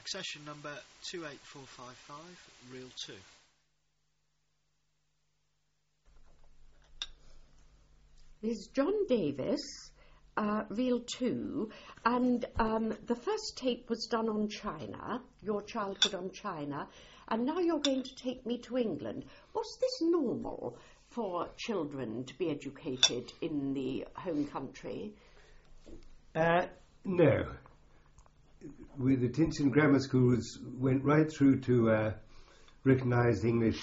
accession number 28455, reel 2. This is John Davis, reel 2, and the first tape was done on China, your childhood on China, and now you're going to take me to England. Was this normal for children to be educated in the home country? No. With the Tinchin Grammar School went right through to recognised English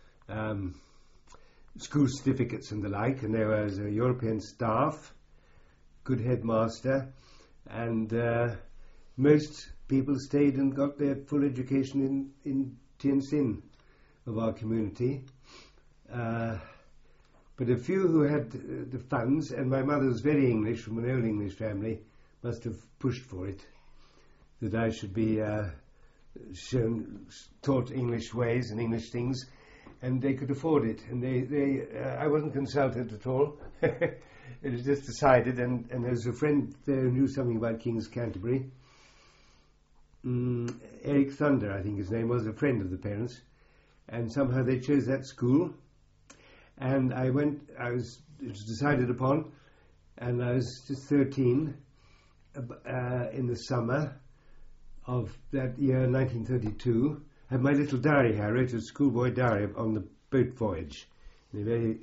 school certificates and the like, and there was a European staff, good headmaster, and most people stayed and got their full education in Tianjin of our community. But a few who had the funds, and my mother was very English, from an old English family, must have pushed for it, that I should be taught English ways and English things, and they could afford it. And I wasn't consulted at all. It was just decided, and there was a friend there who knew something about King's Canterbury. Eric Thunder, I think his name was, a friend of the parents, and somehow they chose that school. And it was decided upon, and I was just 13 in the summer of that year, 1932. I had my little diary here. I wrote a schoolboy diary on the boat voyage in a very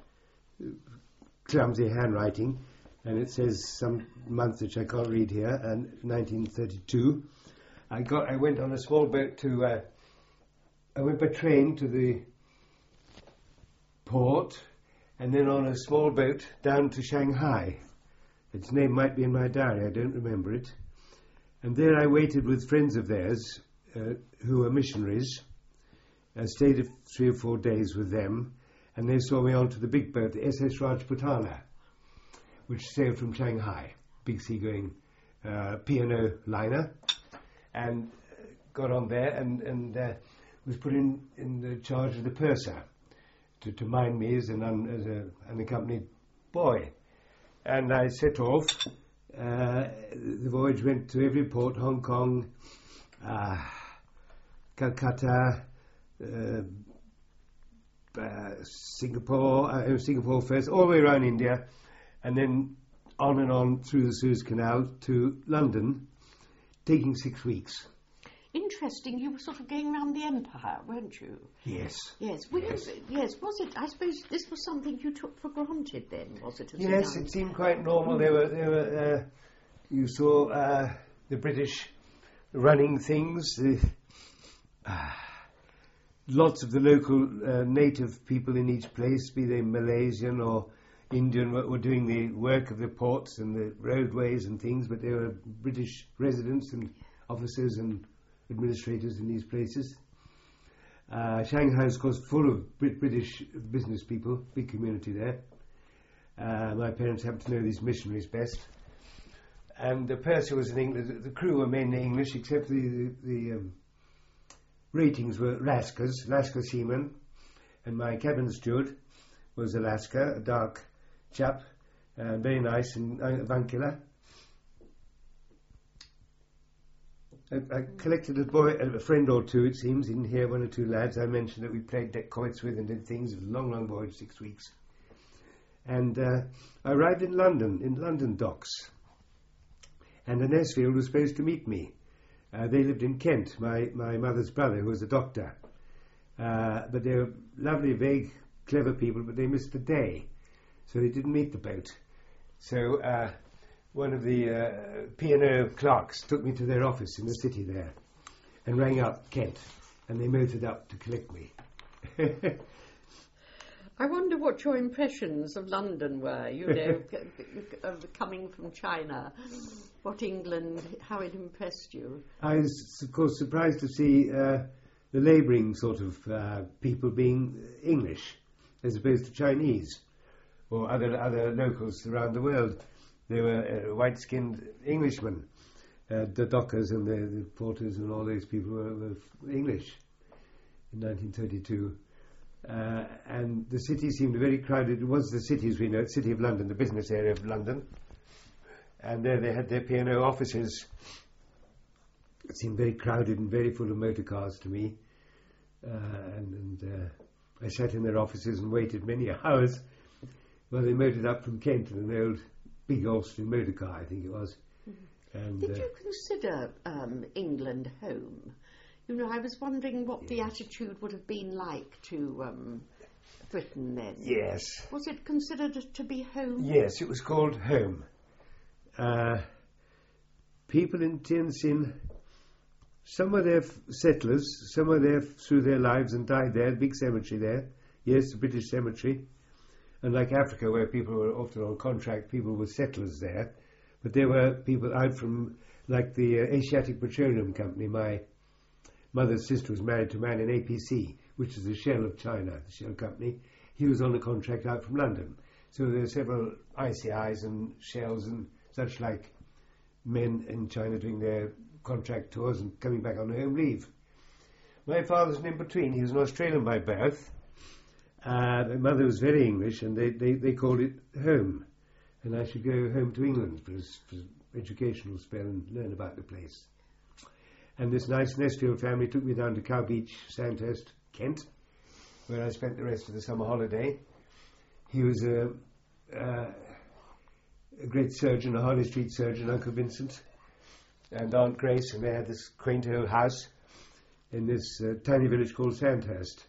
clumsy handwriting, and it says some month which I can't read here, and 1932. I went on a small boat I went by train to the port, and then on a small boat down to Shanghai. Its name might be in my diary, I don't remember it. And there I waited with friends of theirs who were missionaries. I stayed 3 or 4 days with them, and they saw me onto the big boat, the SS Rajputana, which sailed from Shanghai, big seagoing P&O liner, and got on there and was put in the charge of the purser to mind me as an unaccompanied boy. And I set off. The voyage went to every port: Hong Kong, Calcutta, Singapore first, all the way around India, and then on and on through the Suez Canal to London, taking 6 weeks. Interesting, you were sort of going around the empire, weren't you? Yes. Yes. Yes. Was it? I suppose this was something you took for granted then, was it? Yes, it seemed quite normal. There were. You saw the British running things. Lots of the local native people in each place, be they Malaysian or Indian, were doing the work of the ports and the roadways and things. But there were British residents and officers and administrators in these places. Shanghai is, of course, full of British business people, big community there. My parents happened to know these missionaries best. And the purser was in England. The crew were mainly English, except the ratings were Lascar seamen. And my cabin steward was a Lascar, a dark chap, very nice and avuncular. I collected a friend or two, it seems, in here, 1 or 2 lads. I mentioned that we played quoits with and did things. It was a long, long voyage, 6 weeks. And I arrived in London docks. And the Nesfield was supposed to meet me. They lived in Kent, my mother's brother, who was a doctor. But they were lovely, vague, clever people, but they missed the day. So they didn't meet the boat. So one of the P&O clerks took me to their office in the city there and rang up Kent, and they motored up to collect me. I wonder what your impressions of London were, you know, coming from China. What England, how it impressed you? I was, of course, surprised to see the labouring sort of people being English as opposed to Chinese or other locals around the world. They were white-skinned Englishmen. The dockers and the porters and all those people were English in 1932. And the city seemed very crowded. It was the city, as we know, the City of London, the business area of London. And there they had their P&O offices It seemed very crowded and very full of motor cars to me. I sat in their offices and waited many hours while they motored up from Kent in an old big Austrian motor car, I think it was. And, did you consider England home? You know, I was wondering what the attitude would have been like to Britain then. Yes. Was it considered to be home? Yes, it was called home. People in Tientsin, some were there settlers, some were there through their lives and died there, big cemetery there. Yes, the British cemetery. And like Africa, where people were often on contract, people were settlers there. But there were people out from, like the Asiatic Petroleum Company. My mother's sister was married to a man in APC, which is the Shell of China, the Shell company. He was on a contract out from London. So there were several ICIs and Shells and such like men in China doing their contract tours and coming back on home leave. My father's an in-between. He was an Australian by birth. My mother was very English, and they called it home. And I should go home to England for educational spell and learn about the place. And this nice Nesfield family took me down to Cow Beach, Sandhurst, Kent, where I spent the rest of the summer holiday. He was a great surgeon, a Harley Street surgeon, Uncle Vincent, and Aunt Grace, and they had this quaint old house in this tiny village called Sandhurst.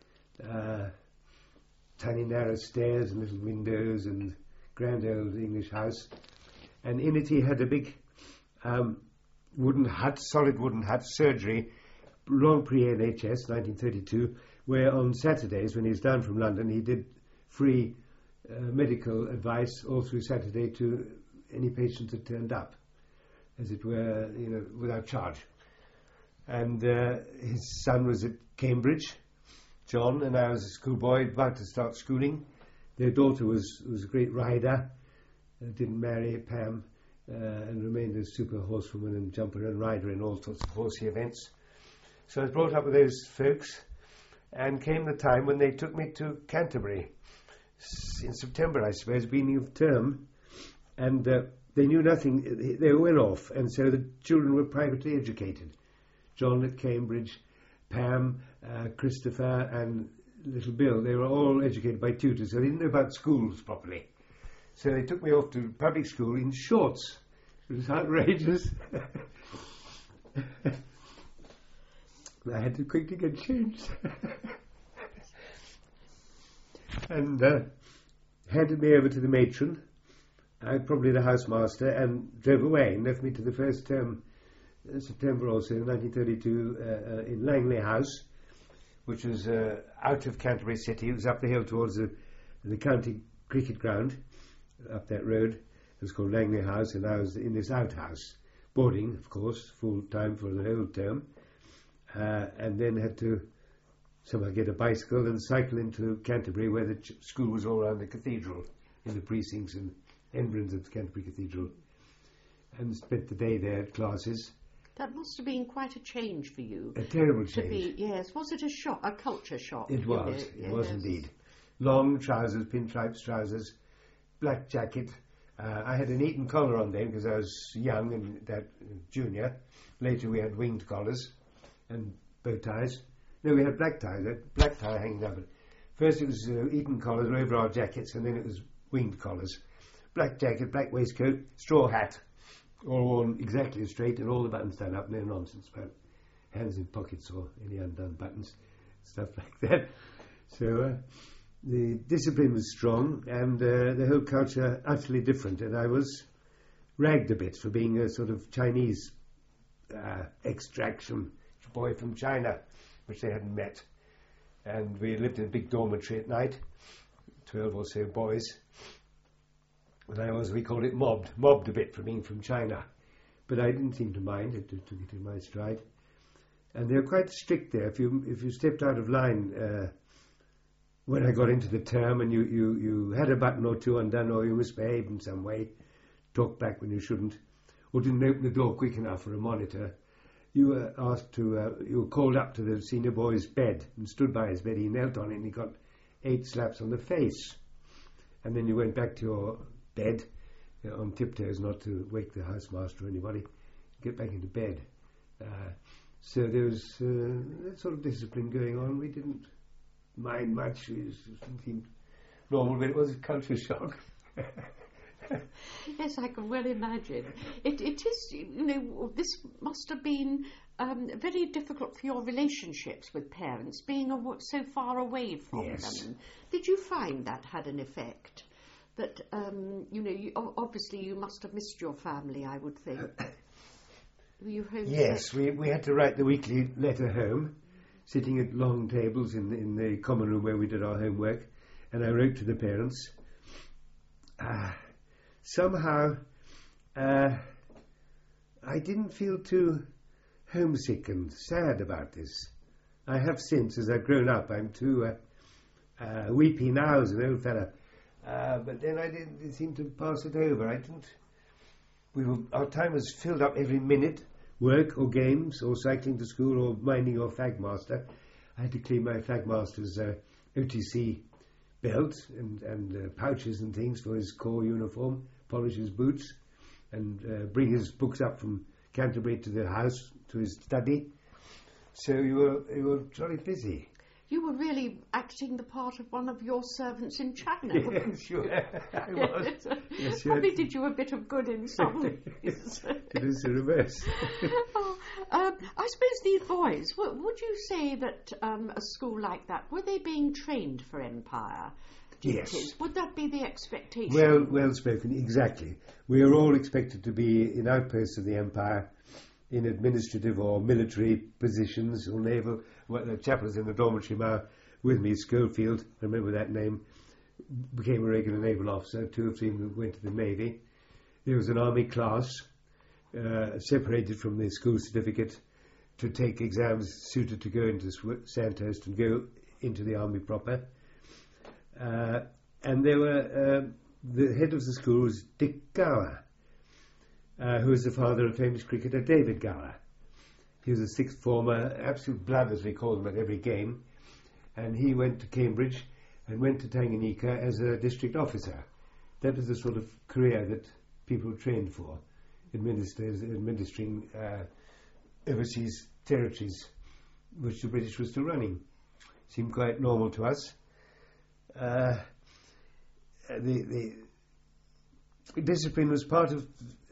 Tiny narrow stairs and little windows and grand old English house. And in it he had a big wooden hut, solid wooden hut, surgery, long pre-NHS, 1932, where on Saturdays, when he was down from London, he did free medical advice all through Saturday to any patients that turned up, as it were, you know, without charge. And his son was at Cambridge, John, and I was a schoolboy about to start schooling. Their daughter was a great rider, didn't marry, Pam, and remained a super horsewoman and jumper and rider in all sorts of horsey events. So I was brought up with those folks, and came the time when they took me to Canterbury in September, I suppose, beginning of term, and they knew nothing. They were well off, and so the children were privately educated. John at Cambridge, Pam, Christopher, and little Bill, they were all educated by tutors, so they didn't know about schools properly. So they took me off to public school in shorts. It was outrageous. I had to quickly get changed. And handed me over to the matron, probably the housemaster, and drove away and left me to the first term, September also, 1932, in Langley House, which was out of Canterbury City. It was up the hill towards the county cricket ground, up that road. It was called Langley House, and I was in this outhouse, boarding, of course, full time for the whole term, and then had to somehow get a bicycle and cycle into Canterbury, where the school was all around the cathedral, in the precincts and environs of the Canterbury Cathedral, and spent the day there at classes. That must have been quite a change for you. A terrible change. Yes. Was it a shock, a culture shock? It was. It was indeed. Long trousers, pinstripes trousers, black jacket. I had an Eton collar on then because I was young and that junior. Later we had winged collars and bow ties. No, we had black ties. Black tie hanging up. First it was Eton collars over our jackets, and then it was winged collars. Black jacket, black waistcoat, straw hat. All worn exactly straight, and all the buttons done up. No nonsense about hands in pockets or any undone buttons, stuff like that. So the discipline was strong, and the whole culture utterly different. And I was ragged a bit for being a sort of Chinese extraction boy from China, which they hadn't met. And we lived in a big dormitory at night, 12 or so boys. And we called it mobbed a bit for being from China. But I didn't seem to mind, I took it in my stride. And they were quite strict there. If you stepped out of line, when I got into the term and you had a button or two undone, or you misbehaved in some way, talked back when you shouldn't, or didn't open the door quick enough for a monitor, you were asked to, you were called up to the senior boy's bed and stood by his bed. He knelt on it and he got 8 slaps on the face. And then you went back to your bed on tiptoes, not to wake the housemaster or anybody, get back into bed. So there was that sort of discipline going on. We didn't mind much. It seemed normal, but it was a culture shock. Yes, I can well imagine. It is, this must have been very difficult for your relationships with parents, being so far away from them. Did you find that had an effect? That, obviously you must have missed your family, I would think. Were you homesick? Yes, we had to write the weekly letter home, sitting at long tables in the common room where we did our homework, and I wrote to the parents. Somehow, I didn't feel too homesick and sad about this. I have since, as I've grown up. I'm too weepy now as an old fella. But then I didn't seem to pass it over. Our time was filled up every minute, work or games or cycling to school or minding your flag master. I had to clean my flag master's OTC belt and pouches and things for his corps uniform, polish his boots, and bring his books up from Canterbury to the house, to his study. So you were jolly busy. You were really acting the part of one of your servants in China. Yes, sure. I was. Yes, Probably did you a bit of good in some ways. It is the reverse. I suppose these boys, would you say that a school like that, were they being trained for empire duties? Yes. Would that be the expectation? Well spoken, exactly. We are all expected to be in outposts of the empire, in administrative or military positions or naval. Well, the chap was in the dormitory now with me, Schofield, I remember that name, became a regular naval officer. 2 of them went to the Navy. There was an army class separated from the school certificate to take exams suited to go into Sandhurst and go into the army proper. And there were, the head of the school was Dick Gower, who was the father of famous cricketer David Gower. He was a sixth former, absolute blood as we call them at every game, and he went to Cambridge and went to Tanganyika as a district officer. That was the sort of career that people trained for, administering overseas territories which the British were still running. Seemed quite normal to us. The discipline was part of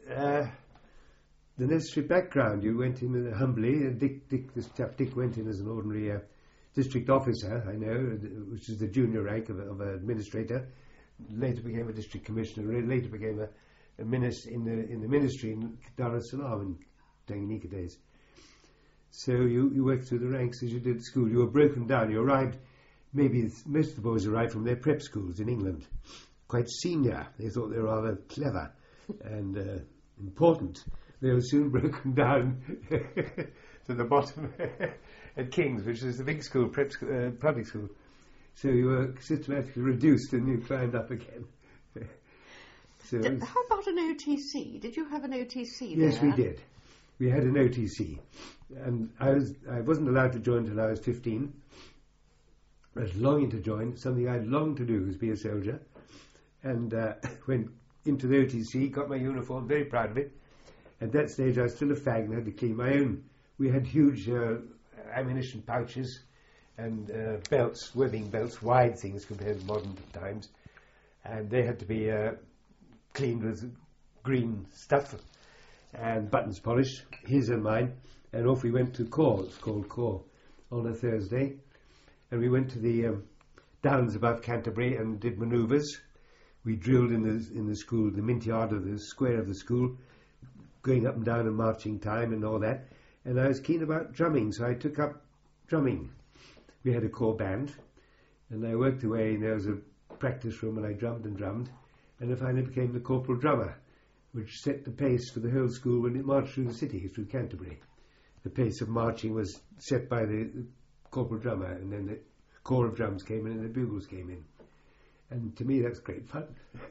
the necessary background. You went in humbly. This chap Dick went in as an ordinary district officer, I know, which is the junior rank of an administrator. Later became a district commissioner. Later became a minister in the ministry in Dar es Salaam in Tanganyika days. So you worked through the ranks as you did at school. You were broken down. You arrived. Maybe most of the boys arrived from their prep schools in England, quite senior. They thought they were rather clever and important. They were soon broken down to the bottom at King's, which is the big school, public school. So you were systematically reduced and you climbed up again. How about an OTC? Did you have an OTC there? Yes, we did. We had an OTC. And I wasn't allowed to join until I was 15. I was longing to join. Something I'd longed to do was be a soldier. And went into the OTC, got my uniform, very proud of it. At that stage I was still a fag and had to clean my own. We had huge ammunition pouches and belts, webbing belts, wide things compared to modern times. And they had to be cleaned with green stuff and buttons polished, his and mine. And off we went to Corps, it's called Corps, on a Thursday. And we went to the downs above Canterbury and did manoeuvres. We drilled in the school, the mint yard of the square of the school, going up and down and marching time and all that. And I was keen about drumming, so I took up drumming. We had a corps band, and I worked away, and there was a practice room, and I drummed and drummed, and I finally became the corporal drummer, which set the pace for the whole school when it marched through the city, through Canterbury. The pace of marching was set by the corporal drummer, and then the corps of drums came in and the bugles came in. And to me that's great fun.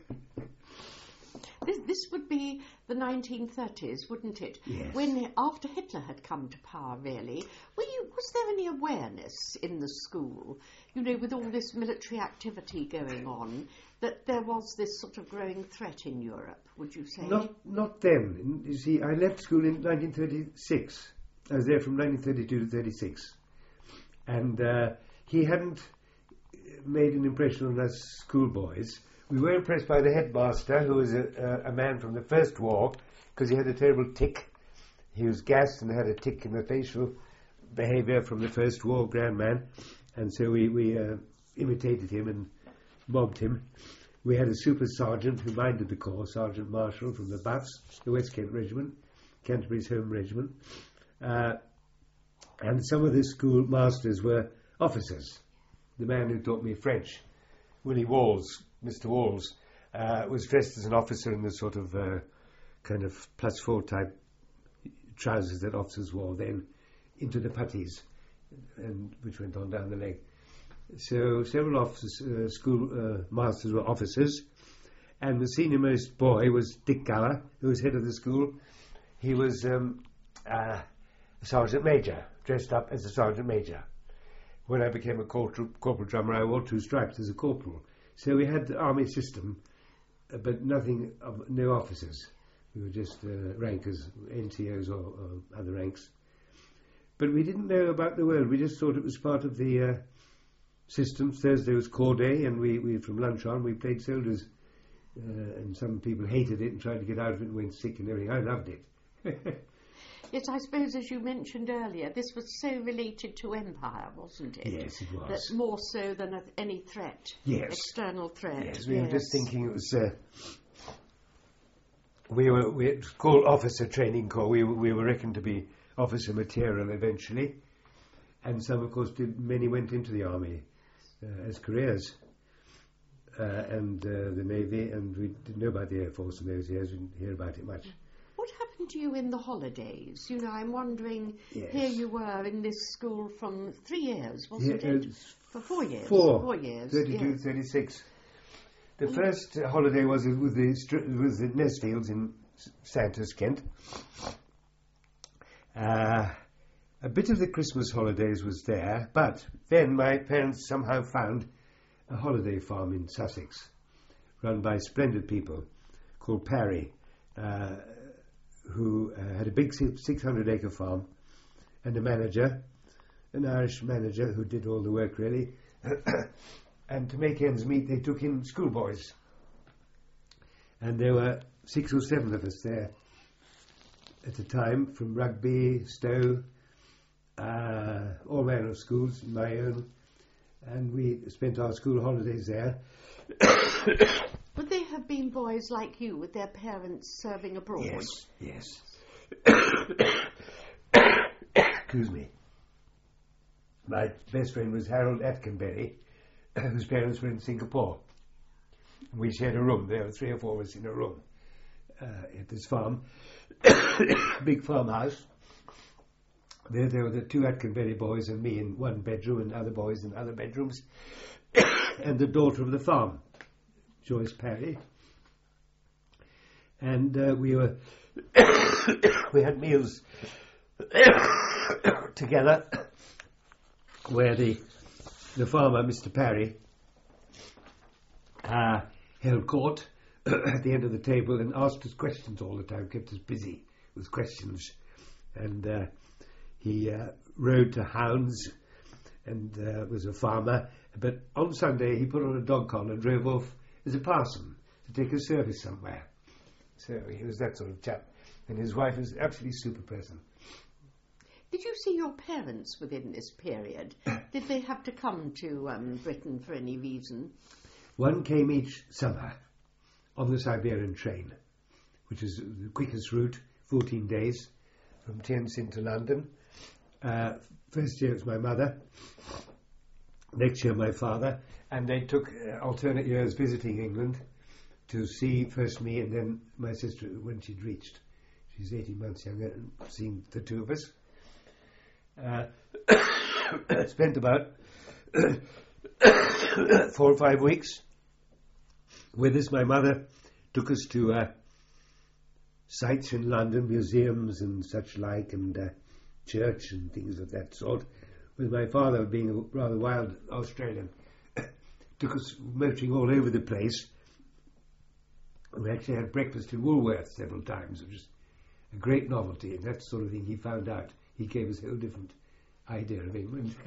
This would be the 1930s, wouldn't it? Yes. When, after Hitler had come to power, really. Was there any awareness in the school, with all this military activity going on, that there was this sort of growing threat in Europe, would you say? Not then. You see, I left school in 1936. I was there from 1932 to 36. And he hadn't made an impression on us schoolboys. We were impressed by the headmaster, who was a man from the First War, because he had a terrible tic. He was gassed and had a tic in the facial behaviour from the First War, grand man. And so we imitated him and mobbed him. We had a super sergeant who minded the corps, Sergeant Marshall from the Buffs, the West Kent Regiment, Canterbury's home regiment. And some of the school masters were officers. The man who taught me French, Willie Walls, Mr. Walls, was dressed as an officer in the sort of kind of +4 type trousers that officers wore then, into the puttees, and which went on down the leg. So several officers, school masters were officers, and the senior-most boy was Dick Gower, who was head of the school. He was a sergeant major, dressed up as a sergeant major. When I became a corporal drummer, I wore 2 stripes as a corporal. So we had the army system, but no officers. We were just rankers, NCOs or other ranks. But we didn't know about the world. We just thought it was part of the system. Thursday was corps day, and we from lunch on, we played soldiers. And some people hated it and tried to get out of it and went sick and everything. I loved it. Yes, I suppose, as you mentioned earlier, this was so related to empire, wasn't it? Yes, it was. That more so than any threat, yes. External threat. Yes, we were just thinking it was... we were called Officer Training Corps. We were reckoned to be officer material eventually. And some, of course, many went into the army as careers. And the Navy, and we didn't know about the Air Force in those years. We didn't hear about it much. What happened to you in the holidays? You know, I'm wondering, yes. Here you were in this school from 3 years, wasn't it? For 4 years. 4 years. 32, yes. 36. The first holiday was with the Nesfields in Sandhurst, Kent. A bit of the Christmas holidays was there, but then my parents somehow found a holiday farm in Sussex, run by splendid people called Parry, who had a big 600-acre farm, and a manager, an Irish manager who did all the work really. And to make ends meet, they took in schoolboys. And there were 6 or 7 of us there at the time, from Rugby, Stowe, all manner of schools, my own, and we spent our school holidays there. Would they have been boys like you, with their parents serving abroad? Yes. Excuse me. My best friend was Harold Atkinberry, whose parents were in Singapore. We shared a room. There were 3 or 4 of us in a room at this farm, big farmhouse. There were the 2 Atkinberry boys and me in one bedroom, and other boys in other bedrooms, and the daughter of the farm, Joyce Parry. And we had meals together, where the farmer, Mr. Parry, held court at the end of the table and asked us questions all the time, kept us busy with questions. And he rode to hounds and was a farmer. But on Sunday he put on a dog collar and drove off as a parson to take a service somewhere. So he was that sort of chap. And his wife was absolutely super present. Did you see your parents within this period? Did they have to come to Britain for any reason? One came each summer on the Siberian train, which is the quickest route, 14 days, from Tientsin to London. First year it was my mother, next year my father, and they took alternate years visiting England to see first me and then my sister when she'd reached. She's 18 months younger, and seeing the 2 of us. Spent about 4 or 5 weeks with us. My mother took us to sites in London, museums and such like, and church and things of that sort, with my father being a rather wild Australian. Took us motoring all over the place. We actually had breakfast in Woolworths several times, which was a great novelty, and that sort of thing he found out. he gave us a whole different idea of England.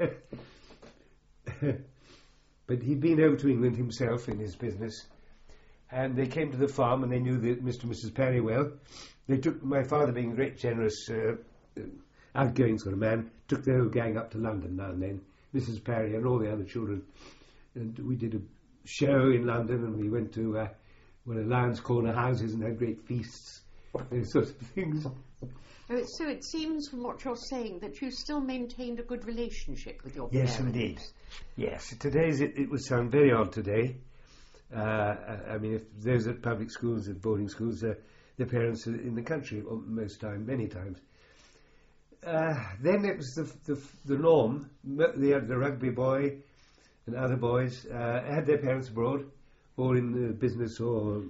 But he'd been over to England himself in his business, and they came to the farm, and they knew that Mr. and Mrs. Parry well. They took, my father being a great generous, outgoing sort of man, took the whole gang up to London now and then, Mrs. Parry and all the other children. And we did a show in London, and we went to one of Lions Corner houses and had great feasts, those sorts of things. So it seems from what you're saying that you still maintained a good relationship with your parents. Yes, indeed. Yes, it would sound very odd today. I mean, if those at public schools, at boarding schools, their parents are in the country most time, many times. Then it was the norm. The rugby boy and other boys had their parents abroad, or in business or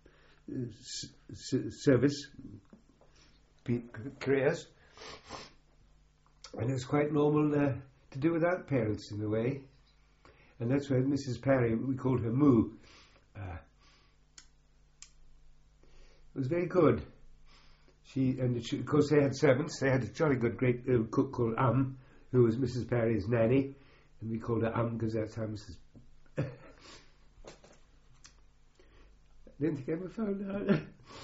service careers, and it was quite normal to do without parents in a way. And that's why Mrs. Parry, we called her Moo, was very good. Of course, they had servants. They had a jolly good great cook called who was Mrs. Parry's nanny, and we called her because that's how Mrs. I didn't think I ever found out.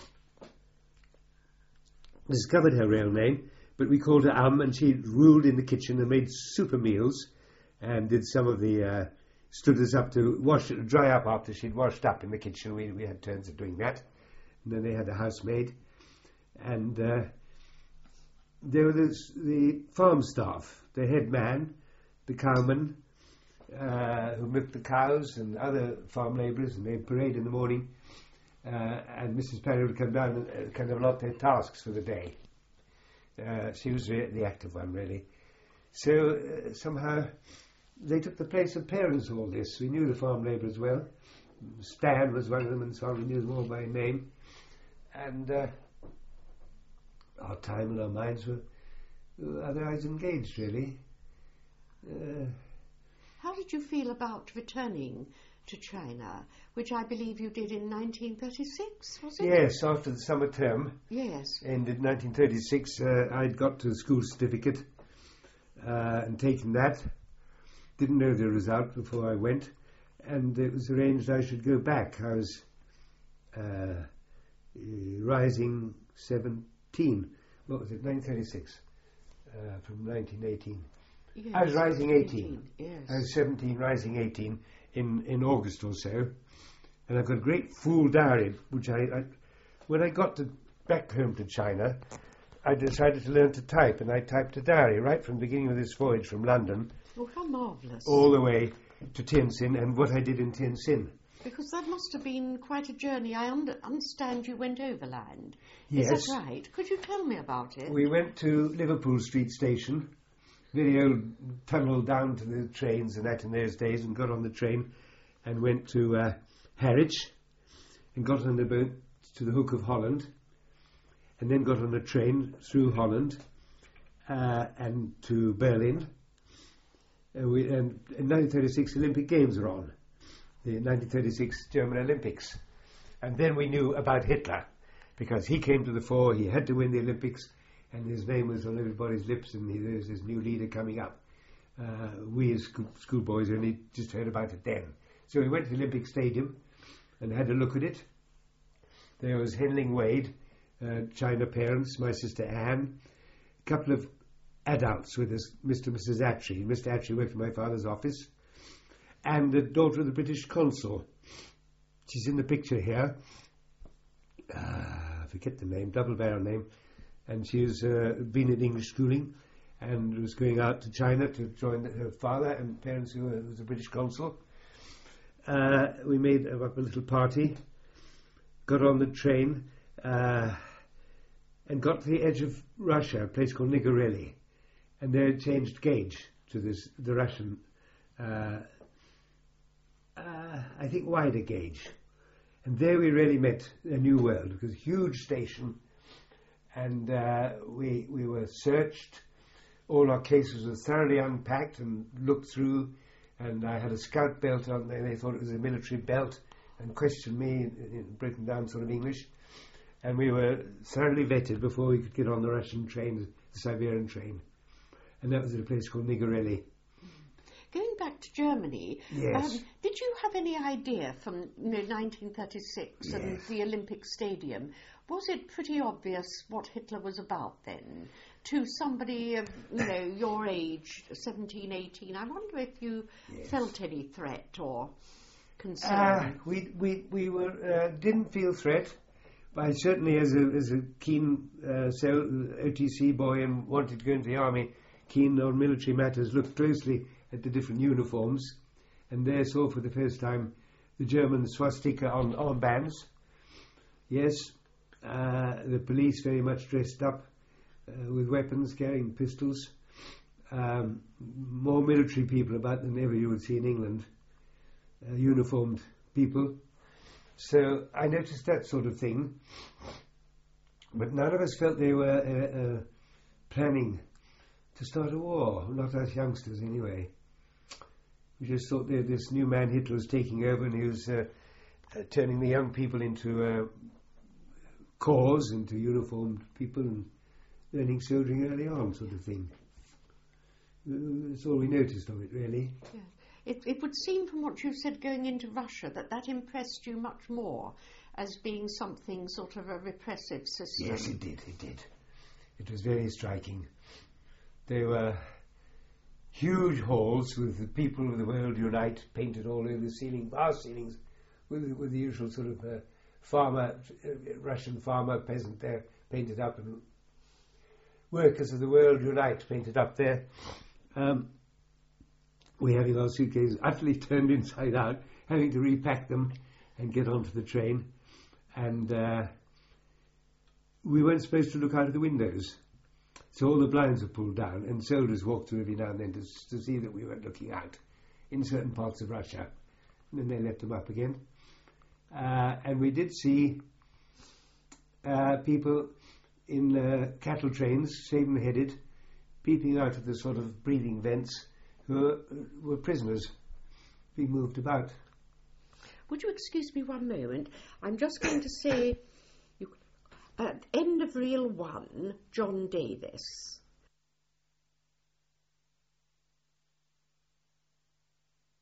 Discovered her real name, but we called her and she ruled in the kitchen and made super meals, and did some of the stood us up to dry up after she'd washed up in the kitchen. We had turns of doing that, and then they had a housemaid, and there were the farm staff, the head man, the cowman, who milked the cows, and other farm labourers, and they'd parade in the morning. And Mrs. Parry would come down and kind of allot their tasks for the day. She was the active one, really. So somehow they took the place of parents, all this. We knew the farm labourers well. Stan was one of them, and so on. We knew them all by name. And our time and our minds were otherwise engaged, really. How did you feel about returning to China, which I believe you did in 1936, was it? Yes, after the summer term. Yes. Ended 1936. I'd got to the school certificate and taken that. Didn't know the result before I went, and it was arranged I should go back. I was rising 17. What was it? 1936 from 1918. Yes, I was rising 18. Yes. I was 17, rising 18 in August or so, and I've got a great full diary, which when I got back home to China, I decided to learn to type, and I typed a diary right from the beginning of this voyage from London. Oh, how marvellous. All the way to Tientsin, and what I did in Tientsin. Because that must have been quite a journey. I understand you went overland. Yes. Is that right? Could you tell me about it? We went to Liverpool Street Station, very old tunnel down to the trains and that in those days, and got on the train and went to Harwich and got on the boat to the Hook of Holland, and then got on a train through Holland and to Berlin. And in 1936 Olympic Games were on, the 1936 German Olympics. And then we knew about Hitler, because he came to the fore, he had to win the Olympics, and his name was on everybody's lips, and there's this new leader coming up. We as schoolboys only just heard about it then. So we went to the Olympic Stadium and had a look at it. There was Henling Wade, China parents, my sister Anne, a couple of adults with us, Mr. and Mrs. Attree. Mr. Attree worked in my father's office, and the daughter of the British consul. She's in the picture here. I forget the name, double-barrel name. And she's been in English schooling and was going out to China to join her father and parents who was a British consul. We made up a little party, got on the train, and got to the edge of Russia, a place called Nigoreli. And there changed gauge to the Russian, I think, wider gauge. And there we really met a new world, because huge station. And we were searched. All our cases were thoroughly unpacked and looked through. And I had a scout belt on there. They thought it was a military belt and questioned me in broken down sort of English. and we were thoroughly vetted before we could get on the Russian train, the Siberian train. And that was at a place called Nigareli. Going back to Germany, Yes. did you have any idea from 1936 and Yes. the Olympic Stadium, was it pretty obvious what Hitler was about then? To somebody of your age, 17, 18, I wonder if you felt any threat or concern. We were didn't feel threat. I certainly, as a keen OTC boy and wanted to go into the army, keen on military matters, looked closely at the different uniforms, and there saw for the first time the German swastika on armbands. Yes, the police very much dressed up with weapons, carrying pistols. More military people about than ever you would see in England, uniformed people. So I noticed that sort of thing, but none of us felt they were planning to start a war, not us youngsters anyway. We just thought that this new man Hitler was taking over, and he was turning the young people into corps, into uniformed people, and learning soldiering early on, sort of thing. That's all we noticed of it, really. Yeah. It would seem from what you've said going into Russia that impressed you much more as being something sort of a repressive system. Yes, it did. It was very striking. There were huge halls with the people of the world unite painted all over the ceiling, vast ceilings, with the usual sort of Russian farmer, peasant there painted up, and workers of the world unite painted up there. We're having our suitcases utterly turned inside out, having to repack them and get onto the train. And we weren't supposed to look out of the windows. So all the blinds were pulled down, and soldiers walked through every now and then to see that we weren't looking out in certain parts of Russia. And then they left them up again. And we did see people in cattle trains, shaven-headed, peeping out of the sort of breathing vents, who were prisoners being moved about. Would you excuse me one moment? I'm just going to say, at end of reel 1, John Davis.